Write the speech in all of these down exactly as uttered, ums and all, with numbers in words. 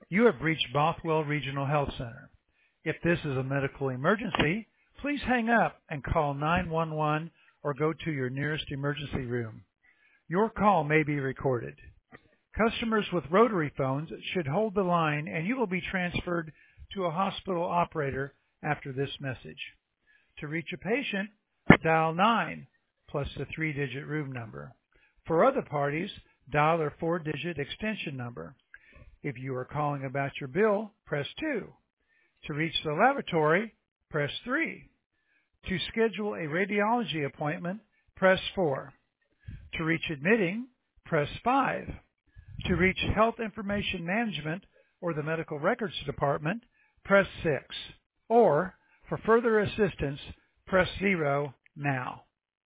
You have reached Bothwell Regional Health Center. If this is a medical emergency, please hang up and call nine one one or go to your nearest emergency room. Your call may be recorded. Customers with rotary phones should hold the line and you will be transferred to a hospital operator after this message. To reach a patient, dial nine plus the three-digit room number. For other parties, dial their four-digit extension number. If you are calling about your bill, press two. To reach the laboratory, press three. To schedule a radiology appointment, press four. To reach admitting, press five. To reach Health Information Management or the Medical Records Department, press six. Or, for further assistance, press zero now.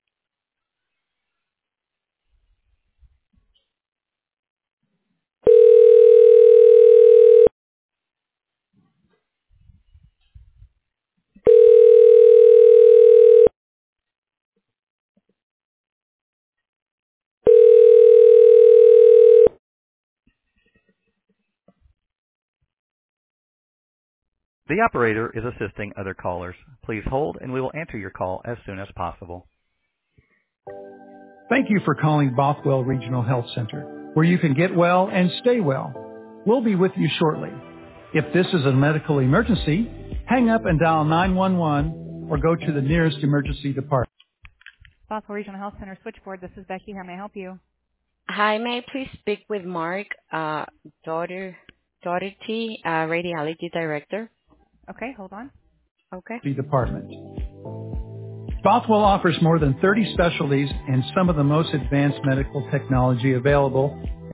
The operator is assisting other callers. Please hold and we will answer your call as soon as possible. Thank you for calling Bothwell Regional Health Center, where you can get well and stay well. We'll be with you shortly. If this is a medical emergency, hang up and dial nine one one or go to the nearest emergency department. Bothwell Regional Health Center switchboard. This is Becky. How may I help you? Hi, may I please speak with Mark, uh, daughter, Doherty, uh, radiology director? Okay, hold on. Okay. Department. Bothwell offers more than thirty specialties and some of the most advanced medical technology available.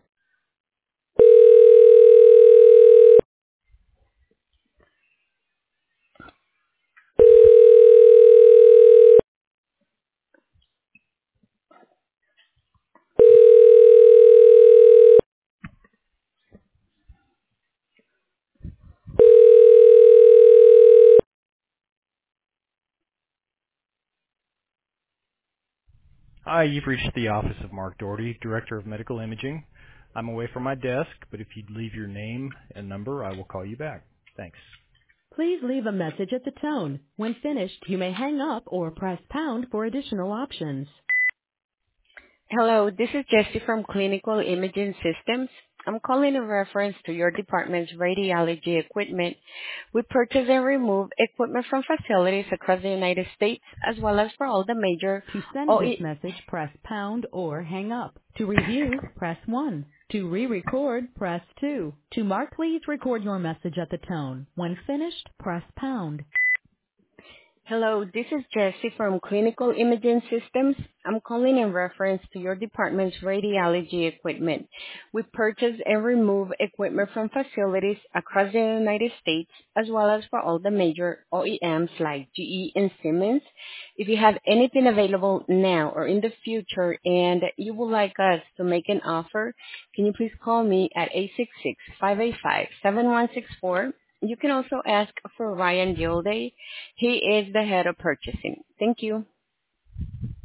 Hi, you've reached the office of Mark Doherty, Director of Medical Imaging. I'm away from my desk, but if you'd leave your name and number, I will call you back. Thanks. Please leave a message at the tone. When finished, you may hang up or press pound for additional options. Hello, this is Jessie from Clinical Imaging Systems. I'm calling in reference to your department's radiology equipment. We purchase and remove equipment from facilities across the United States, as well as for all the major To send O E... this message, press pound or hang up. To review, press one. To re-record, press two. To mark, please record your message at the tone. When finished, press pound. Hello, this is Jessie from Clinical Imaging Systems. I'm calling in reference to your department's radiology equipment. We purchase and remove equipment from facilities across the United States, as well as for all the major O E Ms like G E and Siemens. If you have anything available now or in the future and you would like us to make an offer, can you please call me at eight six six, five eight five, seven one six four. You can also ask for Ryan Gilday. He is the head of purchasing. Thank you.